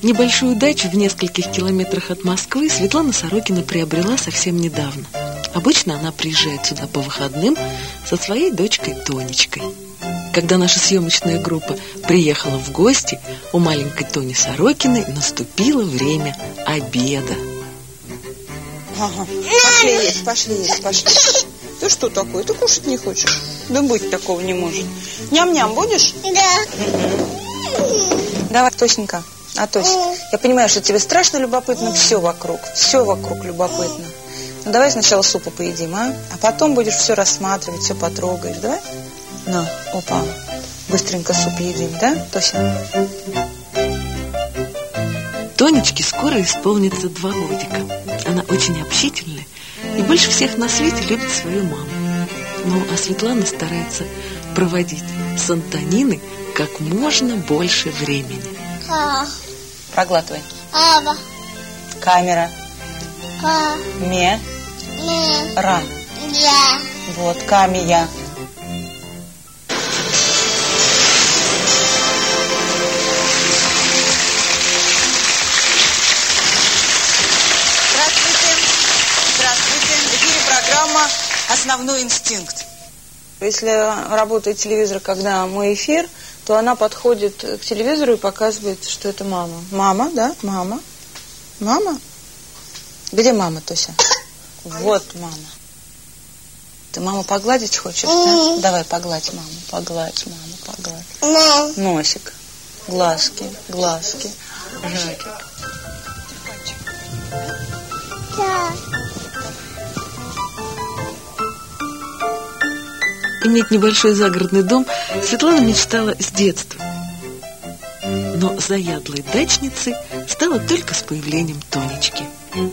Небольшую дачу в нескольких километрах от Москвы Светлана Сорокина приобрела совсем недавно. Обычно она приезжает сюда по выходным со своей дочкой Тонечкой. Когда наша съемочная группа приехала в гости, у маленькой Тони Сорокиной наступило время обеда. Ага. Пошли есть. Ты что такое? Ты кушать не хочешь? Да быть такого не может. Ням-ням будешь? Да. Давай, Тосенька. Тося, я понимаю, что тебе страшно любопытно все вокруг любопытно. Ну, давай сначала супа поедим, а? А потом будешь все рассматривать, все потрогаешь, давай? На, опа, быстренько суп едим, да, Тося? Тонечке скоро исполнится 2 годика. Она очень общительная и больше всех на свете любит свою маму. Ну, а Светлана старается проводить с Антониной как можно больше времени. Проглатывай. Ава. Камера. Ме. Ра. Я. Вот, камия. Здравствуйте. В эфире программа «Основной инстинкт». Если работает телевизор, когда мой эфир, то она подходит к телевизору и показывает, что это мама. Мама, да? Мама. Мама? Где мама, Тося? Вот мама. Ты маму погладить хочешь, да? Давай, погладь маму. Погладь маму, погладь. Носик. Глазки. Жаки. Да. Иметь небольшой загородный дом Светлана мечтала с детства. Но заядлой дачницей стала только с появлением Тонечки.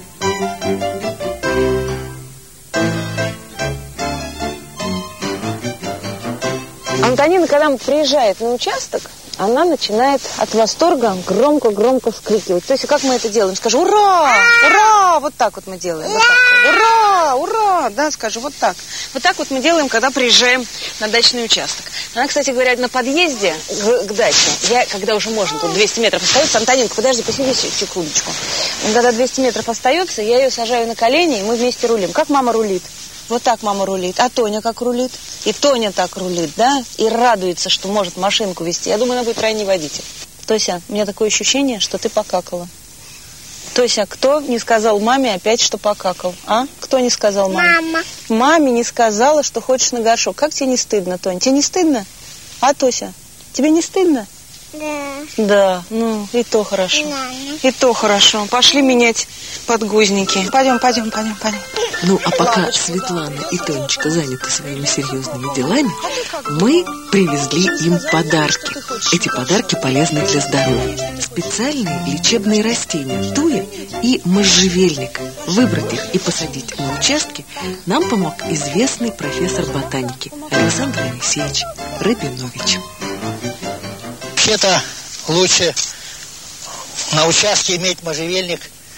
Антонина, когда приезжает на участок, она начинает от восторга громко вскрикивать. То есть, как мы это делаем? Скажи, ура! Ура! Вот так вот мы делаем. Вот так. Ура! Ура! Да, скажи, вот так. Вот так вот мы делаем, когда приезжаем на дачный участок. Она, кстати говоря, на подъезде к даче, когда уже можно, тут 200 метров остается, Антонинка, подожди, посиди секундочку. Когда 200 метров остается, я ее сажаю на колени, и мы вместе рулим. Как мама рулит? Вот так мама рулит. А Тоня как рулит? И Тоня так рулит, да? И радуется, что может машинку вести. Я думаю, она будет ранний водитель. Тося, у меня такое ощущение, что ты покакала. Тося, кто не сказал маме опять, что покакал? А? Кто не сказал маме? Мама. Маме не сказала, что хочешь на горшок. Как тебе не стыдно, Тоня? Тебе не стыдно? А, Тося, тебе не стыдно? Да. Да, ну, и то хорошо. Мама. И то хорошо. Пошли менять подгузники. Пойдем. Ну, а пока Светлана и Тонечка заняты своими серьезными делами, мы привезли им подарки. Эти подарки полезны для здоровья. Специальные лечебные растения туя и можжевельник. Выбрать их и посадить на участке нам помог известный профессор ботаники Александр Моисеевич Рабинович. Вообще-то лучше на участке иметь можжевельник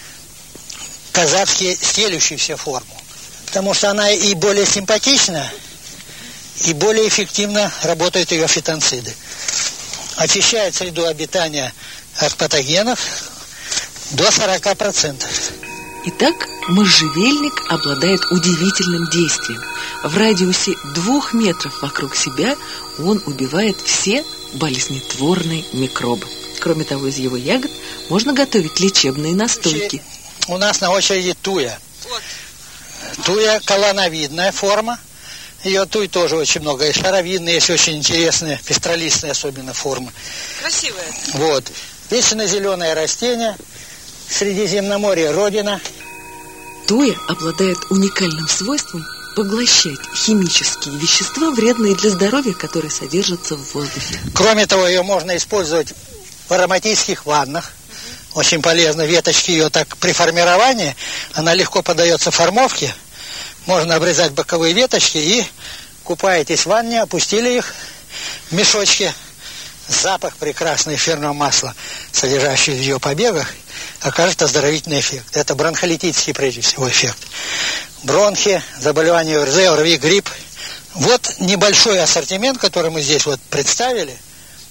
казахский, стелющийся форму. Потому что она и более симпатична, и более эффективно работают ее фитонциды. Очищает среду обитания от патогенов до 40%. Итак, можжевельник обладает удивительным действием. В радиусе 2 метров вокруг себя он убивает все болезнетворные микробы. Кроме того, из его ягод можно готовить лечебные настойки. У нас на очереди туя. Туя колоновидная форма. Ее туй тоже очень много. И шаровидные, есть очень интересные, пестролистные особенно формы. Красивая. Вот. Вечно-зеленое растение. Средиземноморье родина. Туя обладает уникальным свойством поглощать химические вещества, вредные для здоровья, которые содержатся в воздухе. Кроме того, ее можно использовать в ароматических ваннах. Очень полезно. Веточки ее так при формировании, она легко поддается формовке. Можно обрезать боковые веточки и купаетесь в ванне, опустили их в мешочки. Запах прекрасный эфирного масла, содержащий в ее побегах, окажет оздоровительный эффект. Это бронхолитический, прежде всего, эффект. Бронхи, заболевания ОРЗ, ОРВИ, грипп. Вот небольшой ассортимент, который мы здесь вот представили.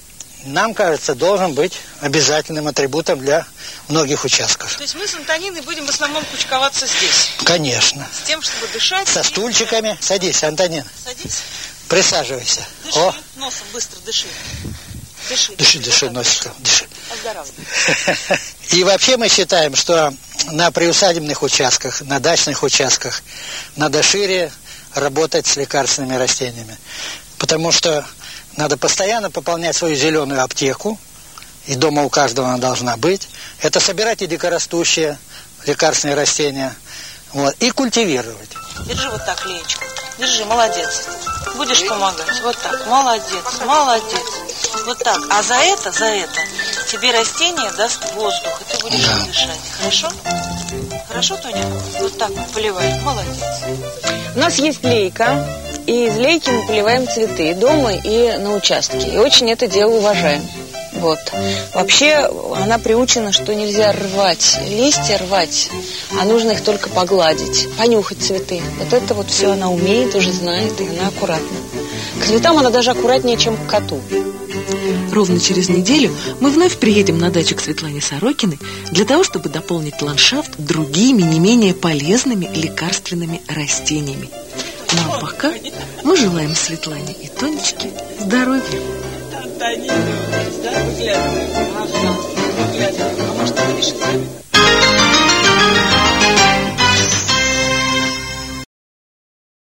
нам кажется, должен быть обязательным атрибутом для многих участков. То есть мы с Антониной будем в основном кучковаться здесь? Конечно. С тем, чтобы дышать? Со стульчиками. Садись, Антонина. Садись. Присаживайся. Дыши, О. носом быстро дыши. Дыши, носиком, дыши. Оздоравливай. И вообще мы считаем, что на приусадебных участках, на дачных участках надо шире работать с лекарственными растениями. Потому что надо постоянно пополнять свою зеленую аптеку, и дома у каждого она должна быть. Это собирать и дикорастущие лекарственные растения, вот, и культивировать. Держи вот так, Леечка. Держи, молодец. Будешь помогать. Вот так. Молодец, молодец. Вот так. А за это тебе растение даст воздух, и ты будешь дышать. Хорошо? Хорошо, Тоня? Вот так поливай. Молодец. У нас есть лейка, и из лейки мы поливаем цветы дома и на участке. И очень это дело уважаем. Вот. Вообще она приучена, что нельзя рвать листья, а нужно их только погладить, понюхать цветы. Вот это вот все она умеет, уже знает, и она аккуратна. К цветам она даже аккуратнее, чем к коту. Ровно через неделю мы вновь приедем на дачу к Светлане Сорокиной для того, чтобы дополнить ландшафт другими, не менее полезными лекарственными растениями. Ну а пока мы желаем Светлане и Тонечке здоровья. Выглядывай. А может, ты будешь